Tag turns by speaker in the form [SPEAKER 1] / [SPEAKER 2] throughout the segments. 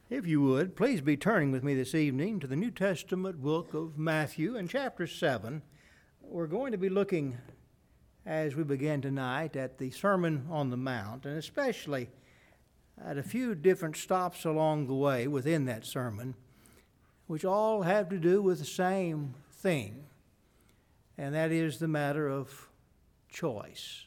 [SPEAKER 1] If you would, please be turning with me this evening to the New Testament book of Matthew and chapter 7. We're going to be looking, as we begin tonight, at the Sermon on the Mount, and especially at a few different stops along the way within that sermon, which all have to do with the same thing, and that is the matter of choice.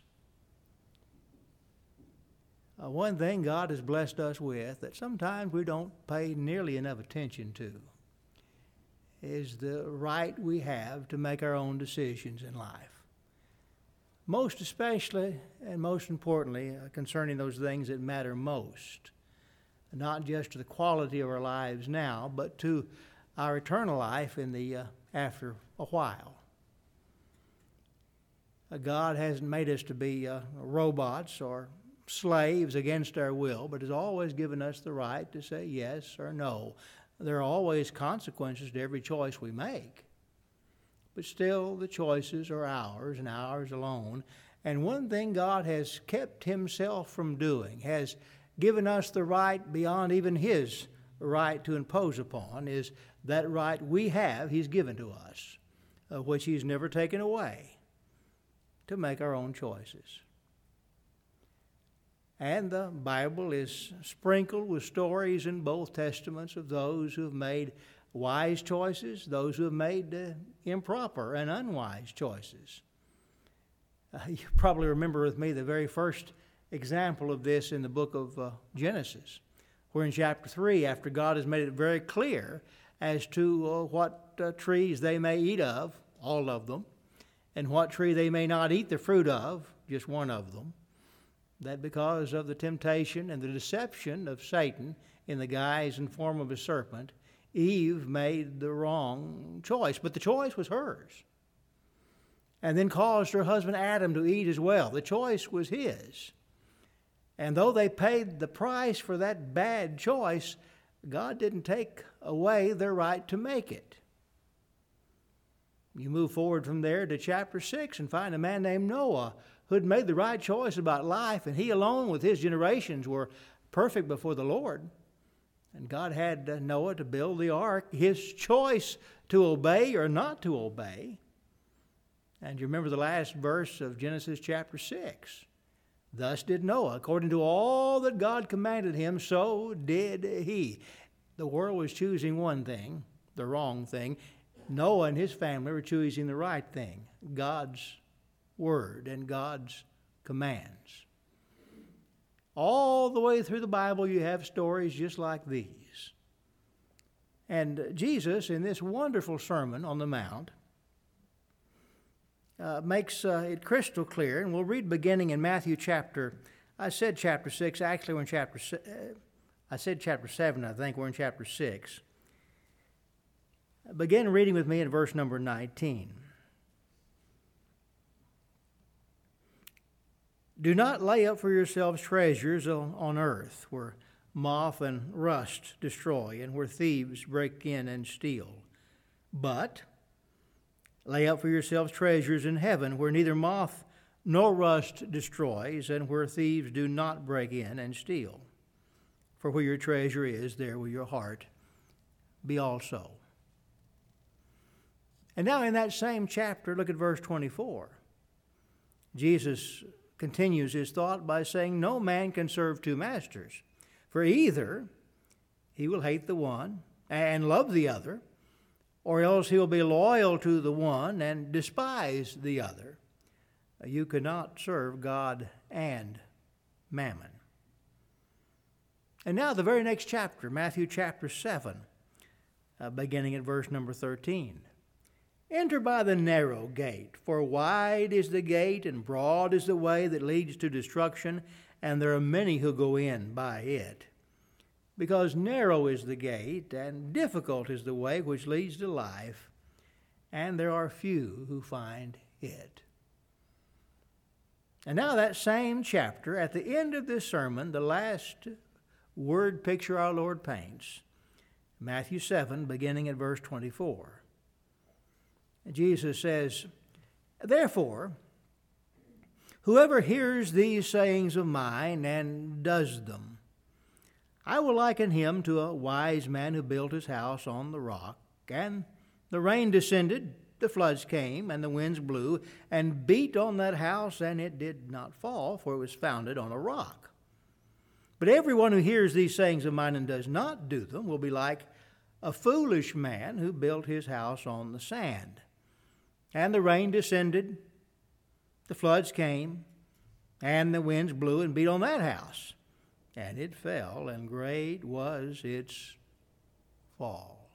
[SPEAKER 1] One thing God has blessed us with that sometimes we don't pay nearly enough attention to is the right we have to make our own decisions in life. Most especially and most importantly concerning those things that matter most, not just to the quality of our lives now, but to our eternal life in the after a while. God hasn't made us to be robots or slaves against our will, but has always given us the right to say yes or no. There are always consequences to every choice we make, but still the choices are ours and ours alone. And one thing God has kept himself from doing, has given us the right beyond even his right to impose upon, is that right we have, he's given to us, which he's never taken away, to make our own choices. And the Bible is sprinkled with stories in both Testaments of those who have made wise choices, those who have made improper and unwise choices. You probably remember with me the very first example of this in the book of Genesis, where in chapter 3, after God has made it very clear as to what trees they may eat of, all of them, and what tree they may not eat the fruit of, just one of them, that because of the temptation and the deception of Satan in the guise and form of a serpent, Eve made the wrong choice. But the choice was hers. And then caused her husband Adam to eat as well. The choice was his. And though they paid the price for that bad choice, God didn't take away their right to make it. You move forward from there to chapter 6 and find a man named Noah who had made the right choice about life, and he alone with his generations were perfect before the Lord. And God had Noah to build the ark, his choice to obey or not to obey. And you remember the last verse of Genesis chapter 6. Thus did Noah, according to all that God commanded him, so did he. The world was choosing one thing, the wrong thing. Noah and his family were choosing the right thing, God's word and God's commands. All the way through the Bible you have stories just like these. And Jesus, in this wonderful Sermon on the Mount, makes it crystal clear, and we'll read beginning in Matthew I said chapter 6, actually we're in I said chapter 7, I think we're in chapter 6. Begin reading with me in verse number 19. Do not lay up for yourselves treasures on earth, where moth and rust destroy, and where thieves break in and steal. But lay up for yourselves treasures in heaven, where neither moth nor rust destroys, and where thieves do not break in and steal. For where your treasure is, there will your heart be also. And now in that same chapter, look at verse 24. Jesus continues his thought by saying, no man can serve two masters, for either he will hate the one and love the other, or else he will be loyal to the one and despise the other. You cannot serve God and mammon. And now the very next chapter, Matthew chapter 7, beginning at verse number 13. Enter by the narrow gate, for wide is the gate and broad is the way that leads to destruction, and there are many who go in by it. Because narrow is the gate and difficult is the way which leads to life, and there are few who find it. And now that same chapter, at the end of this sermon, the last word picture our Lord paints, Matthew 7, beginning at verse 24. Jesus says, therefore, whoever hears these sayings of mine and does them, I will liken him to a wise man who built his house on the rock, and the rain descended, the floods came, and the winds blew, and beat on that house, and it did not fall, for it was founded on a rock. But everyone who hears these sayings of mine and does not do them will be like a foolish man who built his house on the sand. And the rain descended, the floods came, and the winds blew and beat on that house. And it fell, and great was its fall.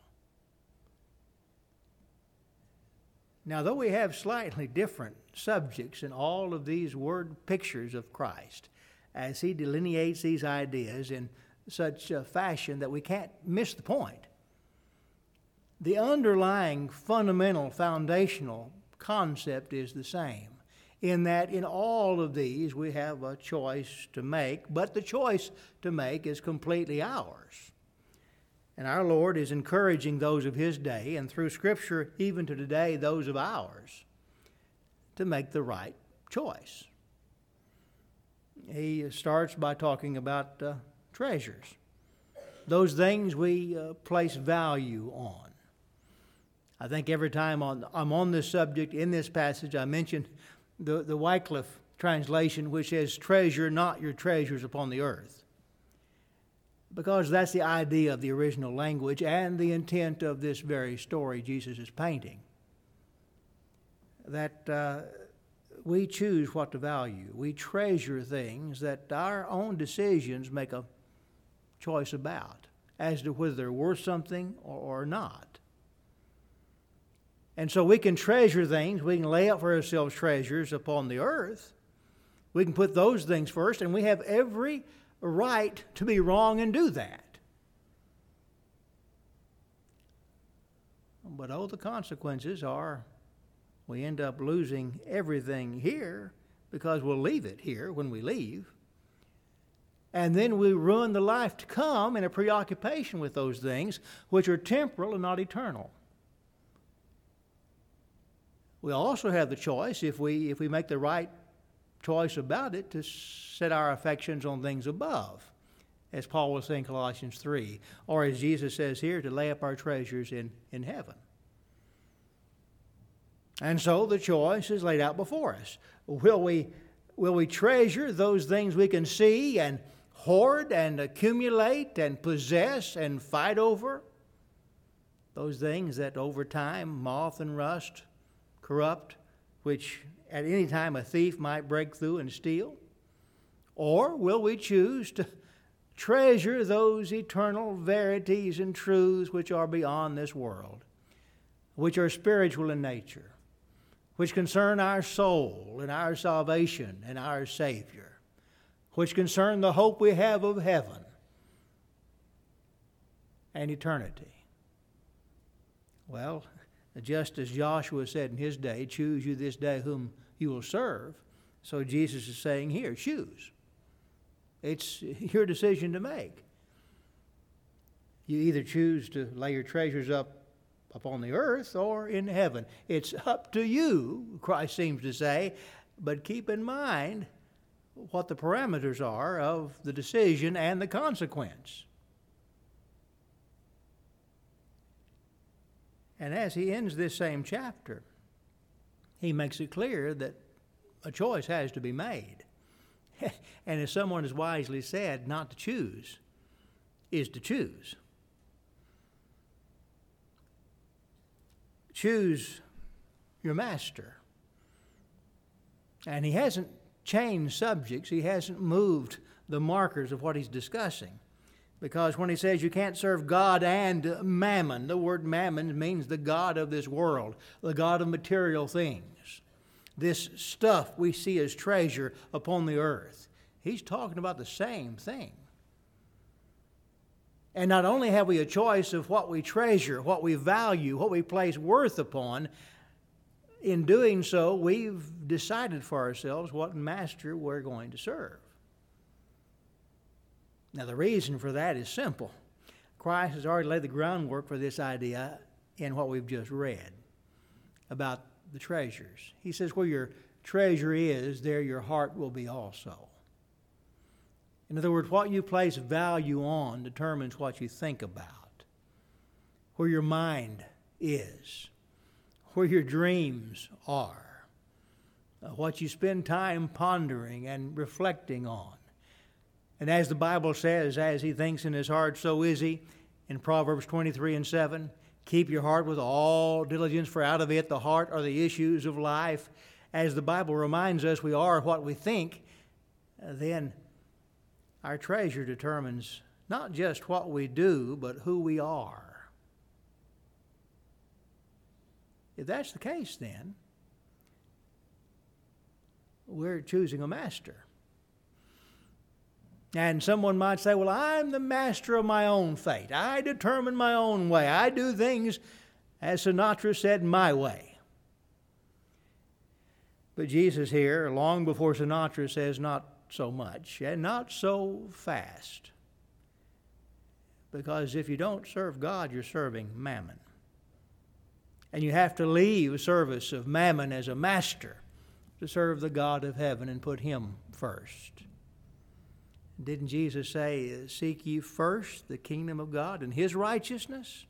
[SPEAKER 1] Now, though we have slightly different subjects in all of these word pictures of Christ, as he delineates these ideas in such a fashion that we can't miss the point, the underlying fundamental, foundational concept is the same, in that in all of these we have a choice to make, but the choice to make is completely ours. And our Lord is encouraging those of his day, and through Scripture, even to today, those of ours, to make the right choice. He starts by talking about treasures, those things we place value on. I think every time I'm on this subject in this passage, I mention the Wycliffe translation, which says, "Treasure not your treasures upon the earth," because that's the idea of the original language and the intent of this very story Jesus is painting. That we choose what to value. We treasure things that our own decisions make a choice about as to whether they're worth something or not. And so we can treasure things. We can lay up for ourselves treasures upon the earth. We can put those things first, and we have every right to be wrong and do that. But the consequences are we end up losing everything here because we'll leave it here when we leave. And then we ruin the life to come in a preoccupation with those things which are temporal and not eternal. We also have the choice, if we make the right choice about it, to set our affections on things above, as Paul was saying in Colossians 3, or as Jesus says here, to lay up our treasures in heaven. And so the choice is laid out before us. Will we treasure those things we can see and hoard and accumulate and possess and fight over? Those things that over time moth and rust corrupt, which at any time a thief might break through and steal? Or will we choose to treasure those eternal verities and truths which are beyond this world, which are spiritual in nature, which concern our soul and our salvation and our Savior, which concern the hope we have of heaven and eternity? Well, just as Joshua said in his day, "Choose you this day whom you will serve," so Jesus is saying here, choose. It's your decision to make. You either choose to lay your treasures up upon the earth or in heaven. It's up to you, Christ seems to say, but keep in mind what the parameters are of the decision and the consequence. And as he ends this same chapter, he makes it clear that a choice has to be made. And as someone has wisely said, not to choose is to choose. Choose your master. And he hasn't changed subjects. He hasn't moved the markers of what he's discussing. Because when he says you can't serve God and mammon, the word mammon means the god of this world, the god of material things. This stuff we see as treasure upon the earth. He's talking about the same thing. And not only have we a choice of what we treasure, what we value, what we place worth upon, in doing so, we've decided for ourselves what master we're going to serve. Now, the reason for that is simple. Christ has already laid the groundwork for this idea in what we've just read about the treasures. He says, where your treasure is, there your heart will be also. In other words, what you place value on determines what you think about, where your mind is, where your dreams are, what you spend time pondering and reflecting on. And as the Bible says, as he thinks in his heart, so is he. In Proverbs 23:7, keep your heart with all diligence, for out of it the heart are the issues of life. As the Bible reminds us we are what we think, then our treasure determines not just what we do, but who we are. If that's the case, then we're choosing a master. And someone might say, well, I'm the master of my own fate. I determine my own way. I do things, as Sinatra said, my way. But Jesus here, long before Sinatra, says not so much and not so fast. Because if you don't serve God, you're serving mammon. And you have to leave service of mammon as a master to serve the God of heaven and put him first. Didn't Jesus say, seek ye first the kingdom of God and his righteousness?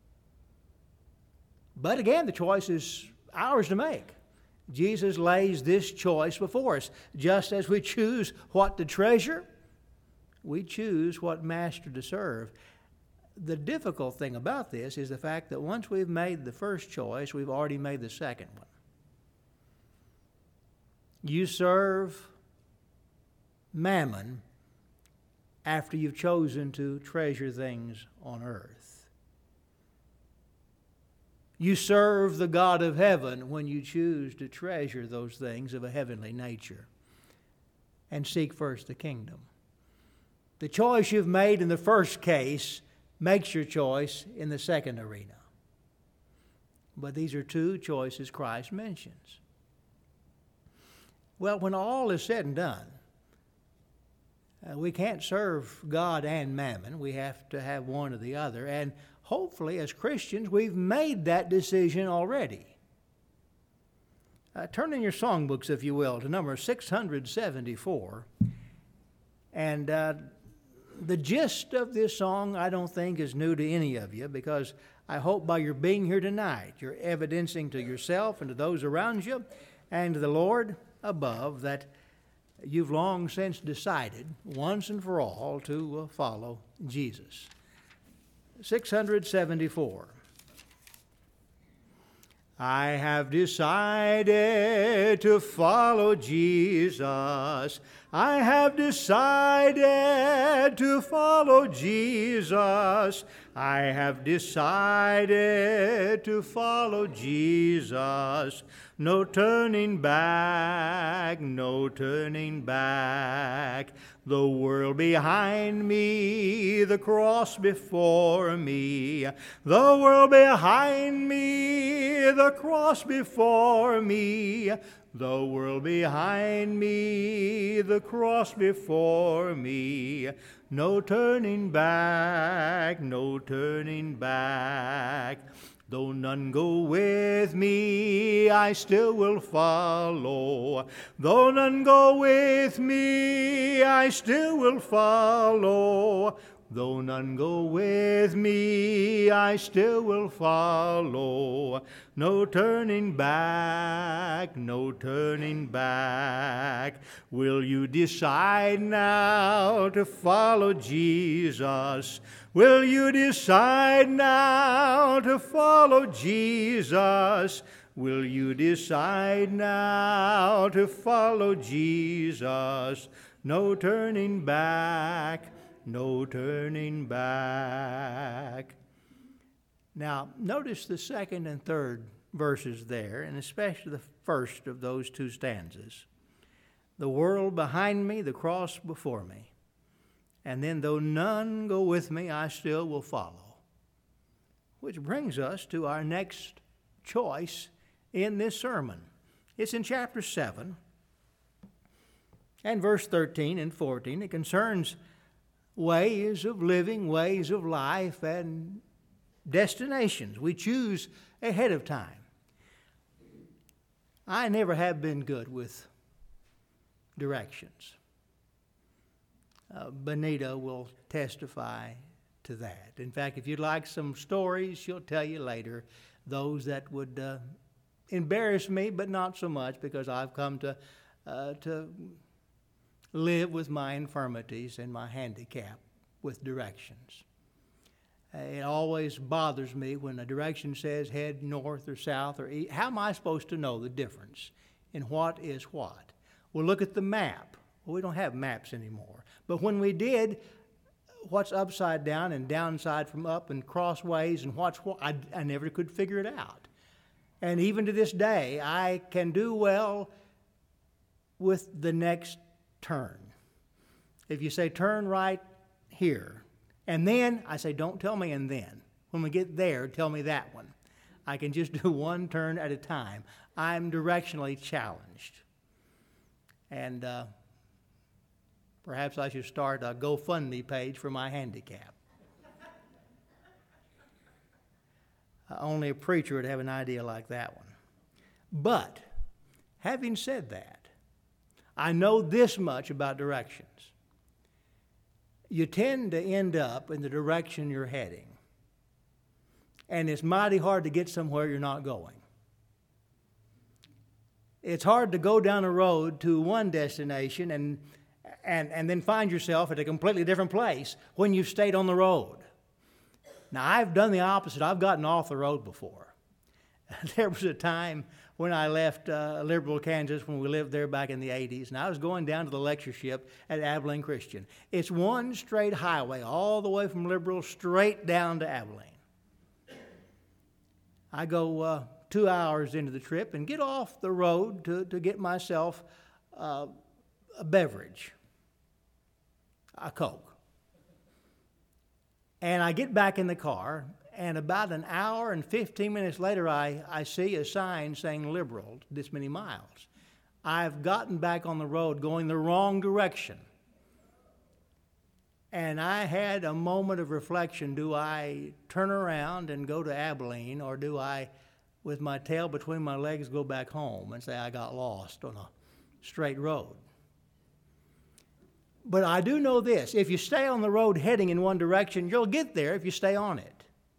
[SPEAKER 1] But again, the choice is ours to make. Jesus lays this choice before us. Just as we choose what to treasure, we choose what master to serve. The difficult thing about this is the fact that once we've made the first choice, we've already made the second one. You serve mammon after you've chosen to treasure things on earth. You serve the God of heaven when you choose to treasure those things of a heavenly nature and seek first the kingdom. The choice you've made in the first case makes your choice in the second arena. But these are two choices Christ mentions. Well, when all is said and done, we can't serve God and mammon. We have to have one or the other. And hopefully, as Christians, we've made that decision already. Turn in your songbooks, if you will, to number 674. And the gist of this song, I don't think, is new to any of you, because I hope by your being here tonight, you're evidencing to yourself and to those around you and to the Lord above that you've long since decided, once and for all, to follow Jesus. 674. I have decided to follow Jesus. I have decided to follow Jesus. I have decided to follow Jesus. No turning back, no turning back. The world behind me, the cross before me. The world behind me, the cross before me. The world behind me, the cross before me. No turning back, no turning back. Though none go with me, I still will follow. Though none go with me, I still will follow. Though none go with me, I still will follow. No turning back, no turning back. Will you decide now to follow Jesus? Will you decide now to follow Jesus? Will you decide now to follow Jesus? No turning back, no turning back. Now, notice the second and third verses there, and especially the first of those two stanzas. The world behind me, the cross before me. And then, though none go with me, I still will follow. Which brings us to our next choice in this sermon. It's in chapter 7 and verse 13 and 14. It concerns ways of living, ways of life, and destinations we choose ahead of time. I never have been good with directions. Benita will testify to that. In fact, if you'd like some stories, she'll tell you later, those that would embarrass me, but not so much, because I've come to live with my infirmities and my handicap with directions. It always bothers me when a direction says head north or south or east. How am I supposed to know the difference in what is what? Well, look at the map. Well, we don't have maps anymore. But when we did, what's upside down and downside from up and crossways and what's what, I never could figure it out. And even to this day, I can do well with the next turn. If you say turn right here, and then, I say don't tell me and then. When we get there, tell me that one. I can just do one turn at a time. I'm directionally challenged. And perhaps I should start a GoFundMe page for my handicap. Only a preacher would have an idea like that one. But, having said that, I know this much about directions. You tend to end up in the direction you're heading. And it's mighty hard to get somewhere you're not going. It's hard to go down a road to one destination and then find yourself at a completely different place when you've stayed on the road. Now, I've done the opposite. I've gotten off the road before. There was a time when I left Liberal, Kansas, when we lived there back in the 80s, and I was going down to the lectureship at Abilene Christian. It's one straight highway all the way from Liberal straight down to Abilene. I go 2 hours into the trip and get off the road to get myself a beverage, a Coke. And I get back in the car, and about an hour and 15 minutes later, I see a sign saying Liberal, this many miles. I've gotten back on the road going the wrong direction. And I had a moment of reflection. Do I turn around and go to Abilene, or do I, with my tail between my legs, go back home and say I got lost on a straight road? But I do know this. If you stay on the road heading in one direction, you'll get there if you stay on it.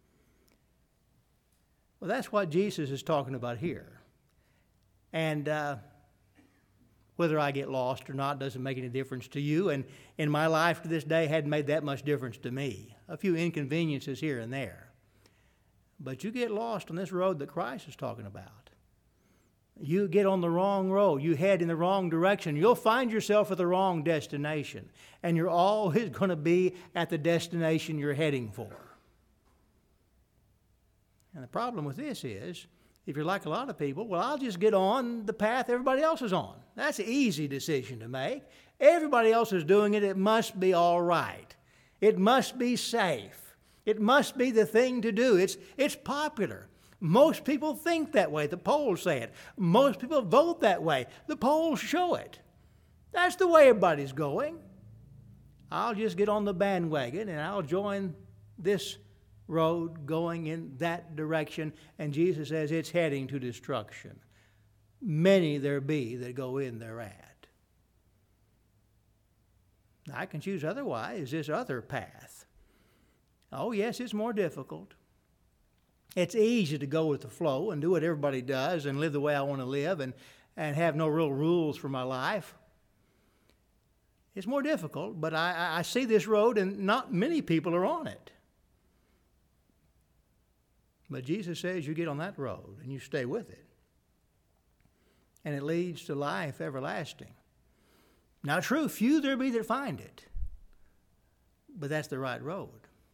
[SPEAKER 1] Well, that's what Jesus is talking about here. And whether I get lost or not doesn't make any difference to you. And in my life to this day, hadn't made that much difference to me. A few inconveniences here and there. But you get lost on this road that Christ is talking about. You get on the wrong road. You head in the wrong direction. You'll find yourself at the wrong destination. And you're always going to be at the destination you're heading for. And the problem with this is, if you're like a lot of people, well, I'll just get on the path everybody else is on. That's an easy decision to make. Everybody else is doing it. It must be all right. It must be safe. It must be the thing to do. It's popular. Most people think that way. The polls say it. Most people vote that way. The polls show it. That's the way everybody's going. I'll just get on the bandwagon and I'll join this road going in that direction. And Jesus says it's heading to destruction. Many there be that go in thereat. I can choose otherwise, this other path. Oh, yes, it's more difficult. It's easy to go with the flow and do what everybody does and live the way I want to live and have no real rules for my life. It's more difficult, but I see this road and not many people are on it. But Jesus says you get on that road and you stay with it. And it leads to life everlasting. Now, true, few there be that find it. But that's the right road.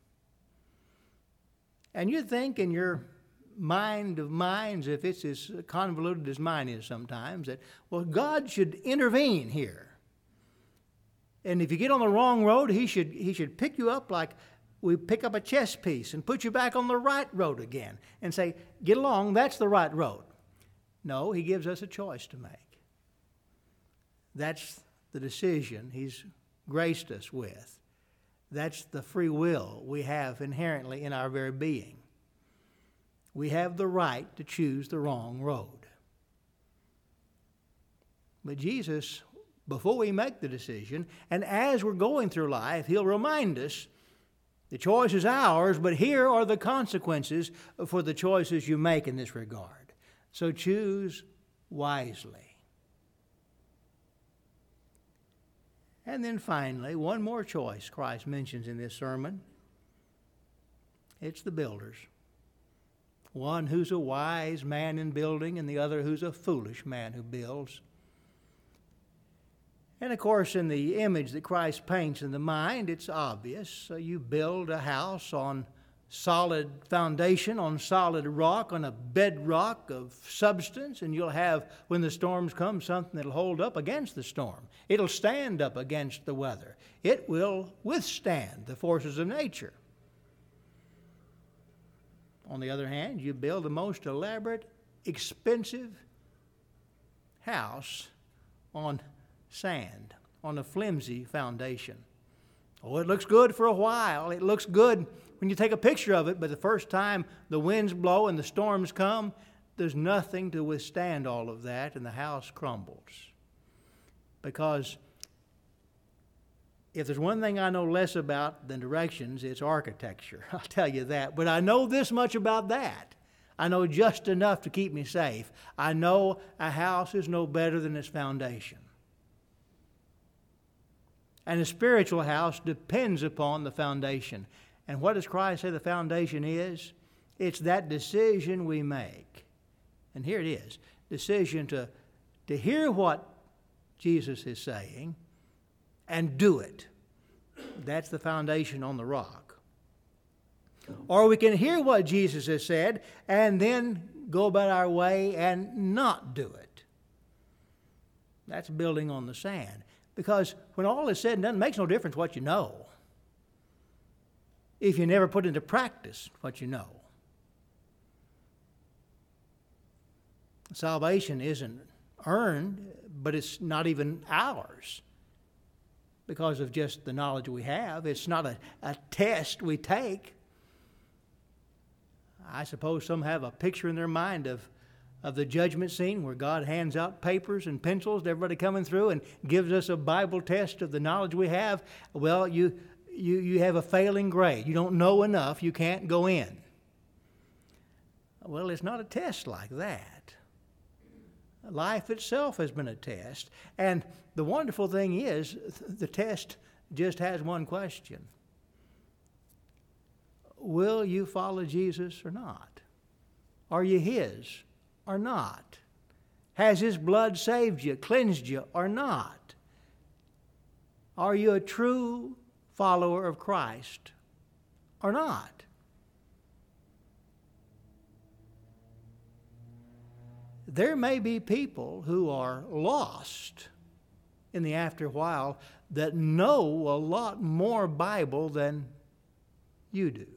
[SPEAKER 1] And you'd think in your mind of minds, if it's as convoluted as mine is sometimes, that, well, God should intervene here. And if you get on the wrong road, he should pick you up like we pick up a chess piece and put you back on the right road again and say, get along, that's the right road. No, he gives us a choice to make. That's the decision he's graced us with. That's the free will we have inherently in our very being. We have the right to choose the wrong road. But Jesus before we make the decision. And as we're going through life, He'll remind us the choice is ours, but here are the consequences for the choices you make in this regard. So choose wisely. And then finally, one more choice Christ mentions in this sermon. It's the builders. One who's a wise man in building and the other who's a foolish man who builds. And of course, in the image that Christ paints in the mind, it's obvious. So you build a house on solid foundation, on solid rock, on a bedrock of substance, and you'll have, when the storms come, something that'll hold up against the storm. It'll stand up against the weather. It will withstand the forces of nature. On the other hand, you build the most elaborate, expensive house on sand, on a flimsy foundation. Oh, it looks good for a while. It looks good when you take a picture of it, but the first time the winds blow and the storms come, there's nothing to withstand all of that, and the house crumbles. Because if there's one thing I know less about than directions, it's architecture. I'll tell you that. But I know this much about that. I know just enough to keep me safe. I know a house is no better than its foundation. And a spiritual house depends upon the foundation. And what does Christ say the foundation is? It's that decision we make. And here it is. Decision to hear what Jesus is saying and do it. That's the foundation on the rock. Or we can hear what Jesus has said and then go about our way and not do it. That's building on the sand. Because when all is said and done, it makes no difference what you know if you never put into practice what you know. Salvation isn't earned, but it's not even ours because of just the knowledge we have. It's not a test we take. I suppose some have a picture in their mind of the judgment scene where God hands out papers and pencils to everybody coming through and gives us a Bible test of the knowledge we have. Well, you have a failing grade. You don't know enough. You can't go in. Well, it's not a test like that. Life itself has been a test. And the wonderful thing is, the test just has one question. Will you follow Jesus or not? Are you His or not? Has His blood saved you, cleansed you or not? Are you a true follower of Christ or not? There may be people who are lost in the after while that know a lot more Bible than you do.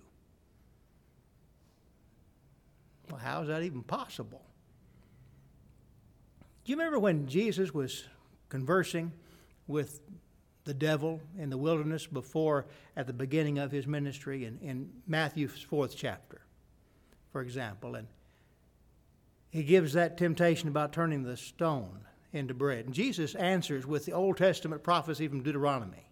[SPEAKER 1] Well, how is that even possible? Do you remember when Jesus was conversing with the devil in the wilderness at the beginning of His ministry in Matthew's 4th chapter, for example? And He gives that temptation about turning the stone into bread. And Jesus answers with the Old Testament prophecy from Deuteronomy.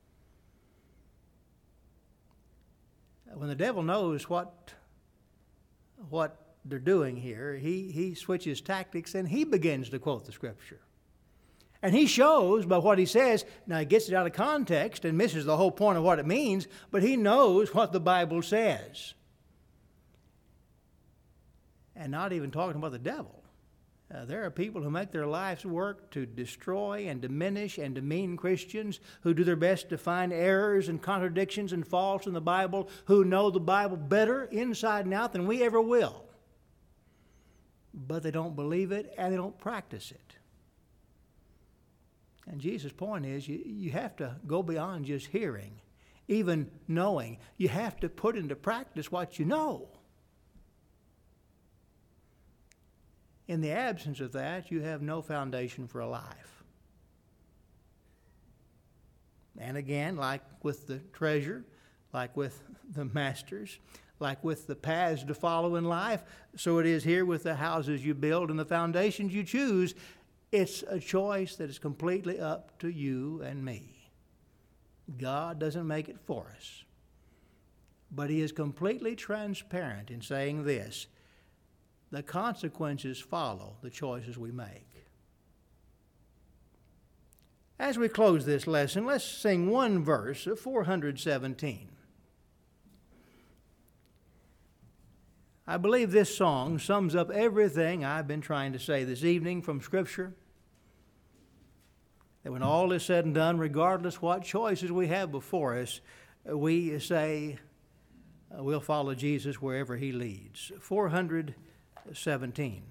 [SPEAKER 1] When the devil knows what they're doing here, he switches tactics and he begins to quote the Scripture. And he shows by what he says, now he gets it out of context and misses the whole point of what it means, but he knows what the Bible says. And not even talking about the devil. There are people who make their lives work to destroy and diminish and demean Christians, who do their best to find errors and contradictions and faults in the Bible, who know the Bible better inside and out than we ever will. But they don't believe it and they don't practice it. And Jesus' point is you have to go beyond just hearing, even knowing. You have to put into practice what you know. In the absence of that, you have no foundation for a life. And again, like with the treasure, like with the masters, like with the paths to follow in life, so it is here with the houses you build and the foundations you choose. It's a choice that is completely up to you and me. God doesn't make it for us. But He is completely transparent in saying this: the consequences follow the choices we make. As we close this lesson, let's sing one verse of 417. I believe this song sums up everything I've been trying to say this evening from Scripture. That when all is said and done, regardless what choices we have before us, we say we'll follow Jesus wherever He leads. 417.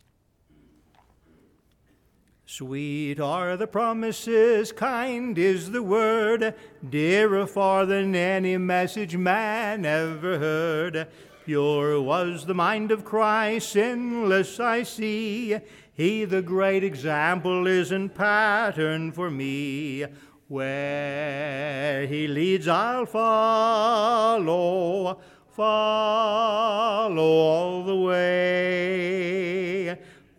[SPEAKER 1] Sweet are the promises, kind is the word, dearer far than any message man ever heard. Pure was the mind of Christ, sinless I see. He the great example is and pattern for me. Where He leads I'll follow all the way.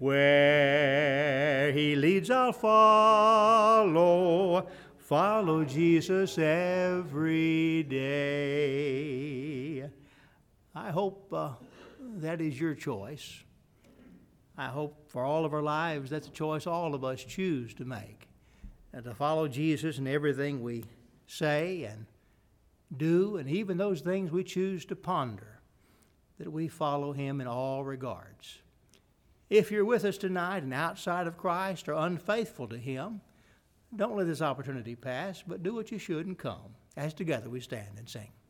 [SPEAKER 1] Where He leads I'll follow Jesus every day. I hope that is your choice. I hope for all of our lives that's a choice all of us choose to make. And to follow Jesus in everything we say and do, and even those things we choose to ponder, that we follow Him in all regards. If you're with us tonight and outside of Christ or unfaithful to Him, don't let this opportunity pass, but do what you should and come, as together we stand and sing.